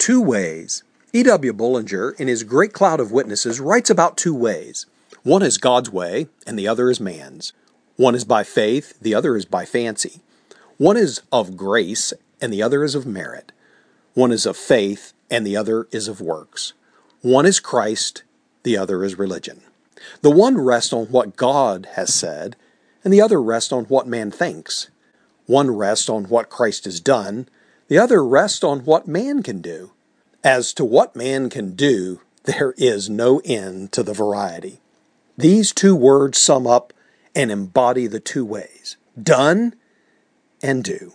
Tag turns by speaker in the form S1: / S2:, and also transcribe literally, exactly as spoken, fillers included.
S1: Two ways. E W Bullinger, in his Great Cloud of Witnesses, writes about two ways. One is God's way, and the other is man's. One is by faith, the other is by fancy. One is of grace, and the other is of merit. One is of faith, and the other is of works. One is Christ, the other is religion. The one rests on what God has said, and the other rests on what man thinks. One rests on what Christ has done, the other rests on what man can do. As to what man can do, there is no end to the variety. These two words sum up and embody the two ways: done and do.